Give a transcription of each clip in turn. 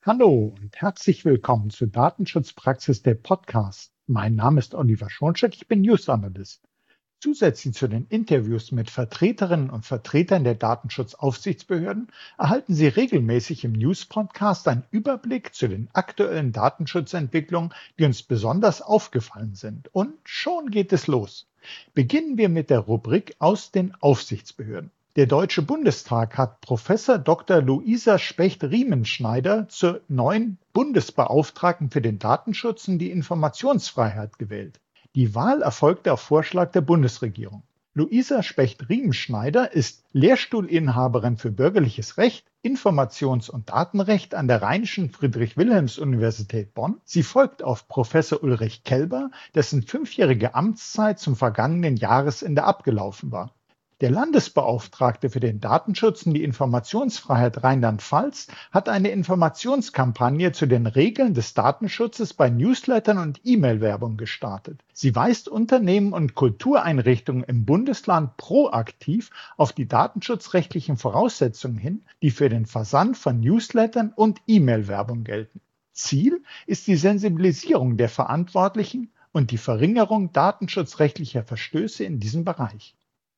Hallo und herzlich willkommen zur Datenschutzpraxis der Podcast. Mein Name ist Oliver Schoncheck, ich bin News Analyst. Zusätzlich zu den Interviews mit Vertreterinnen und Vertretern der Datenschutzaufsichtsbehörden erhalten Sie regelmäßig im News-Podcast einen Überblick zu den aktuellen Datenschutzentwicklungen, die uns besonders aufgefallen sind. Und schon geht es los. Beginnen wir mit der Rubrik aus den Aufsichtsbehörden. Der Deutsche Bundestag hat Professor Dr. Luisa Specht-Riemenschneider zur neuen Bundesbeauftragten für den Datenschutz und die Informationsfreiheit gewählt. Die Wahl erfolgte auf Vorschlag der Bundesregierung. Luisa Specht-Riemenschneider ist Lehrstuhlinhaberin für Bürgerliches Recht, Informations- und Datenrecht an der Rheinischen Friedrich-Wilhelms-Universität Bonn. Sie folgt auf Professor Ulrich Kelber, dessen 5-jährige Amtszeit zum vergangenen Jahresende abgelaufen war. Der Landesbeauftragte für den Datenschutz und die Informationsfreiheit Rheinland-Pfalz hat eine Informationskampagne zu den Regeln des Datenschutzes bei Newslettern und E-Mail-Werbung gestartet. Sie weist Unternehmen und Kultureinrichtungen im Bundesland proaktiv auf die datenschutzrechtlichen Voraussetzungen hin, die für den Versand von Newslettern und E-Mail-Werbung gelten. Ziel ist die Sensibilisierung der Verantwortlichen und die Verringerung datenschutzrechtlicher Verstöße in diesem Bereich.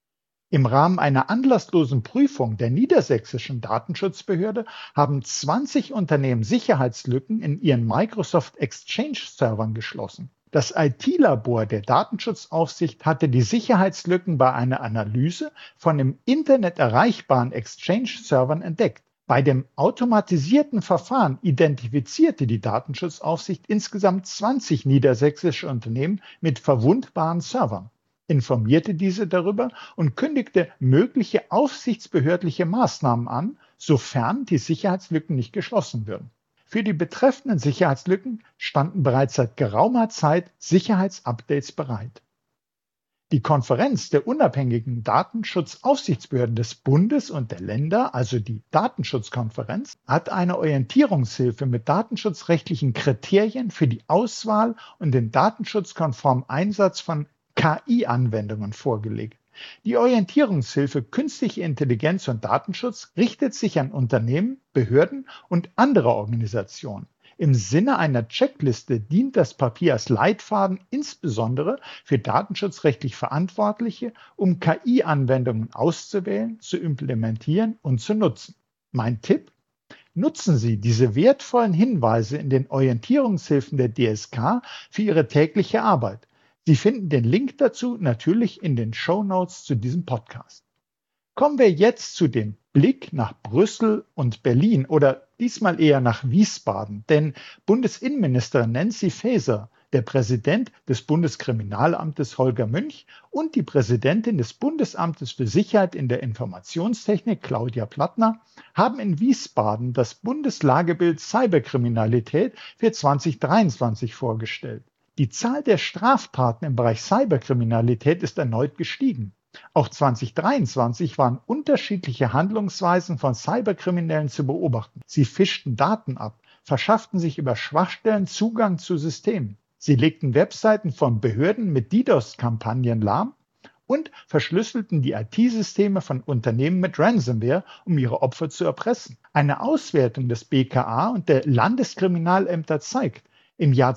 Im Rahmen einer anlasslosen Prüfung der niedersächsischen Datenschutzbehörde haben 20 Unternehmen Sicherheitslücken in ihren Microsoft Exchange-Servern geschlossen. Das IT-Labor der Datenschutzaufsicht hatte die Sicherheitslücken bei einer Analyse von im Internet erreichbaren Exchange-Servern entdeckt. Bei dem automatisierten Verfahren identifizierte die Datenschutzaufsicht insgesamt 20 niedersächsische Unternehmen mit verwundbaren Servern, informierte diese darüber und kündigte mögliche aufsichtsbehördliche Maßnahmen an, sofern die Sicherheitslücken nicht geschlossen würden. Für die betreffenden Sicherheitslücken standen bereits seit geraumer Zeit Sicherheitsupdates bereit. Die Konferenz der unabhängigen Datenschutzaufsichtsbehörden des Bundes und der Länder, also die Datenschutzkonferenz, hat eine Orientierungshilfe mit datenschutzrechtlichen Kriterien für die Auswahl und den datenschutzkonformen Einsatz von KI-Anwendungen vorgelegt. Die Orientierungshilfe Künstliche Intelligenz und Datenschutz richtet sich an Unternehmen, Behörden und andere Organisationen. Im Sinne einer Checkliste dient das Papier als Leitfaden insbesondere für datenschutzrechtlich Verantwortliche, um KI-Anwendungen auszuwählen, zu implementieren und zu nutzen. Mein Tipp: Nutzen Sie diese wertvollen Hinweise in den Orientierungshilfen der DSK für Ihre tägliche Arbeit. Sie finden den Link dazu natürlich in den Shownotes zu diesem Podcast. Kommen wir jetzt zu dem Blick nach Brüssel und Berlin oder diesmal eher nach Wiesbaden, denn Bundesinnenministerin Nancy Faeser, der Präsident des Bundeskriminalamtes Holger Münch und die Präsidentin des Bundesamtes für Sicherheit in der Informationstechnik Claudia Plattner haben in Wiesbaden das Bundeslagebild Cyberkriminalität für 2023 vorgestellt. Die Zahl der Straftaten im Bereich Cyberkriminalität ist erneut gestiegen. Auch 2023 waren unterschiedliche Handlungsweisen von Cyberkriminellen zu beobachten. Sie fischten Daten ab, verschafften sich über Schwachstellen Zugang zu Systemen. Sie legten Webseiten von Behörden mit DDoS-Kampagnen lahm und verschlüsselten die IT-Systeme von Unternehmen mit Ransomware, um ihre Opfer zu erpressen. Eine Auswertung des BKA und der Landeskriminalämter zeigt, im Jahr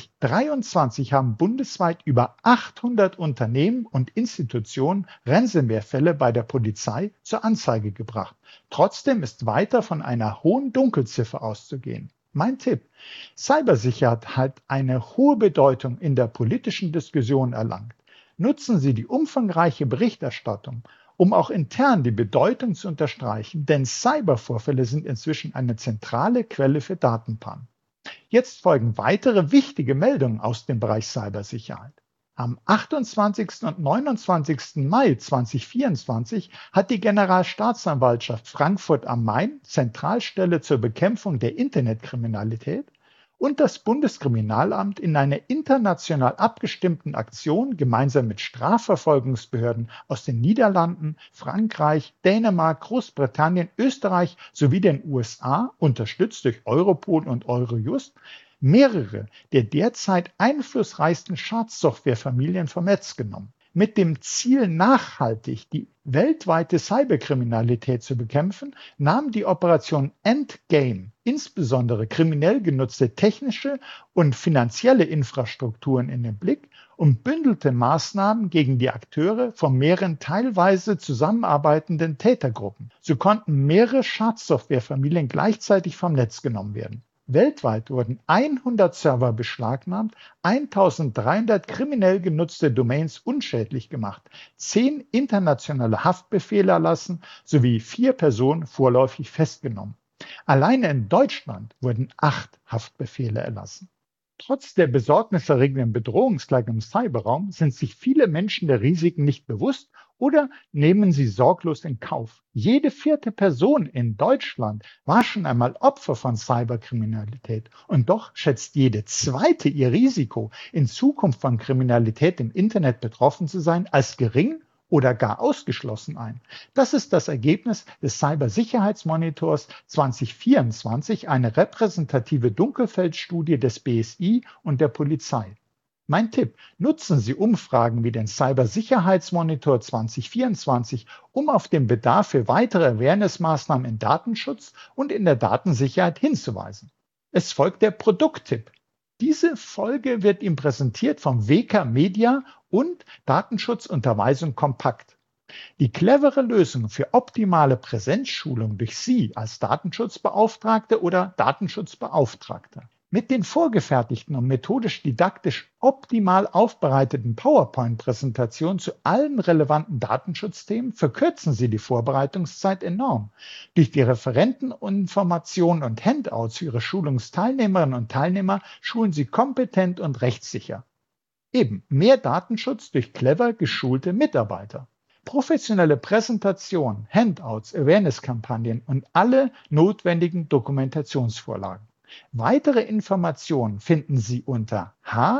2023 haben bundesweit über 800 Unternehmen und Institutionen Ransomware-Fälle bei der Polizei zur Anzeige gebracht. Trotzdem ist weiter von einer hohen Dunkelziffer auszugehen. Mein Tipp: Cybersicherheit hat eine hohe Bedeutung in der politischen Diskussion erlangt. Nutzen Sie die umfangreiche Berichterstattung, um auch intern die Bedeutung zu unterstreichen, denn Cybervorfälle sind inzwischen eine zentrale Quelle für Datenpannen. Jetzt folgen weitere wichtige Meldungen aus dem Bereich Cybersicherheit. Am 28. und 29. Mai 2024 hat die Generalstaatsanwaltschaft Frankfurt am Main, Zentralstelle zur Bekämpfung der Internetkriminalität, und das Bundeskriminalamt in einer international abgestimmten Aktion gemeinsam mit Strafverfolgungsbehörden aus den Niederlanden, Frankreich, Dänemark, Großbritannien, Österreich sowie den USA, unterstützt durch Europol und Eurojust, mehrere der derzeit einflussreichsten Schadsoftwarefamilien vom Netz genommen. Mit dem Ziel, nachhaltig die weltweite Cyberkriminalität zu bekämpfen, nahm die Operation Endgame insbesondere kriminell genutzte technische und finanzielle Infrastrukturen in den Blick und bündelte Maßnahmen gegen die Akteure von mehreren teilweise zusammenarbeitenden Tätergruppen. So konnten mehrere Schadsoftwarefamilien gleichzeitig vom Netz genommen werden. Weltweit wurden 100 Server beschlagnahmt, 1300 kriminell genutzte Domains unschädlich gemacht, 10 internationale Haftbefehle erlassen sowie 4 Personen vorläufig festgenommen. Alleine in Deutschland wurden 8 Haftbefehle erlassen. Trotz der besorgniserregenden Bedrohungslage im Cyberraum sind sich viele Menschen der Risiken nicht bewusst oder nehmen sie sorglos in Kauf. Jede 4. Person in Deutschland war schon einmal Opfer von Cyberkriminalität und doch schätzt jede 2. ihr Risiko, in Zukunft von Kriminalität im Internet betroffen zu sein, als gering oder gar ausgeschlossen ein. Das ist das Ergebnis des Cybersicherheitsmonitors 2024, eine repräsentative Dunkelfeldstudie des BSI und der Polizei. Mein Tipp: Nutzen Sie Umfragen wie den Cybersicherheitsmonitor 2024, um auf den Bedarf für weitere Awareness-Maßnahmen in Datenschutz und in der Datensicherheit hinzuweisen. Es folgt der Produkttipp. Diese Folge wird Ihnen präsentiert vom WK Media und Datenschutzunterweisung kompakt. Die clevere Lösung für optimale Präsenzschulung durch Sie als Datenschutzbeauftragte oder Datenschutzbeauftragter. Mit den vorgefertigten und methodisch-didaktisch optimal aufbereiteten PowerPoint-Präsentationen zu allen relevanten Datenschutzthemen verkürzen Sie die Vorbereitungszeit enorm. Durch die Referenteninformationen und Handouts für Ihre Schulungsteilnehmerinnen und Teilnehmer schulen Sie kompetent und rechtssicher. Eben mehr Datenschutz durch clever geschulte Mitarbeiter. Professionelle Präsentationen, Handouts, Awareness-Kampagnen und alle notwendigen Dokumentationsvorlagen. Weitere Informationen finden Sie unter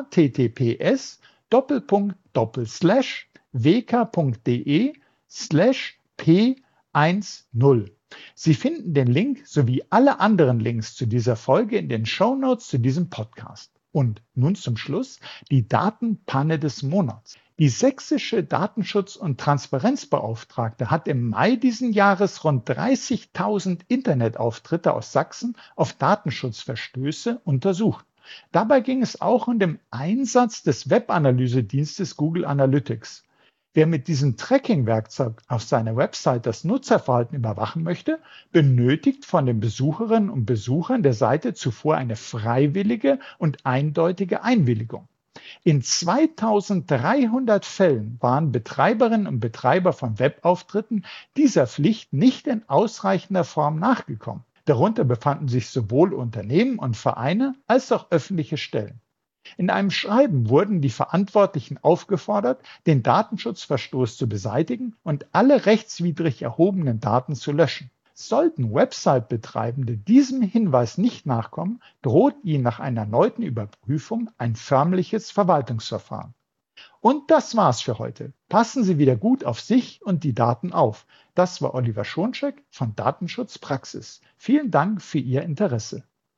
https://wk.de/p10. Sie finden den Link sowie alle anderen Links zu dieser Folge in den Shownotes zu diesem Podcast. Und nun zum Schluss die Datenpanne des Monats. Die sächsische Datenschutz- und Transparenzbeauftragte hat im Mai diesen Jahres rund 30.000 Internetauftritte aus Sachsen auf Datenschutzverstöße untersucht. Dabei ging es auch um den Einsatz des Webanalysedienstes Google Analytics. Wer mit diesem Tracking-Werkzeug auf seiner Website das Nutzerverhalten überwachen möchte, benötigt von den Besucherinnen und Besuchern der Seite zuvor eine freiwillige und eindeutige Einwilligung. In 2300 Fällen waren Betreiberinnen und Betreiber von Webauftritten dieser Pflicht nicht in ausreichender Form nachgekommen. Darunter befanden sich sowohl Unternehmen und Vereine als auch öffentliche Stellen. In einem Schreiben wurden die Verantwortlichen aufgefordert, den Datenschutzverstoß zu beseitigen und alle rechtswidrig erhobenen Daten zu löschen. Sollten Website-Betreibende diesem Hinweis nicht nachkommen, droht ihnen nach einer erneuten Überprüfung ein förmliches Verwaltungsverfahren. Und das war's für heute. Passen Sie wieder gut auf sich und die Daten auf. Das war Oliver Schoncheck von Datenschutzpraxis. Vielen Dank für Ihr Interesse.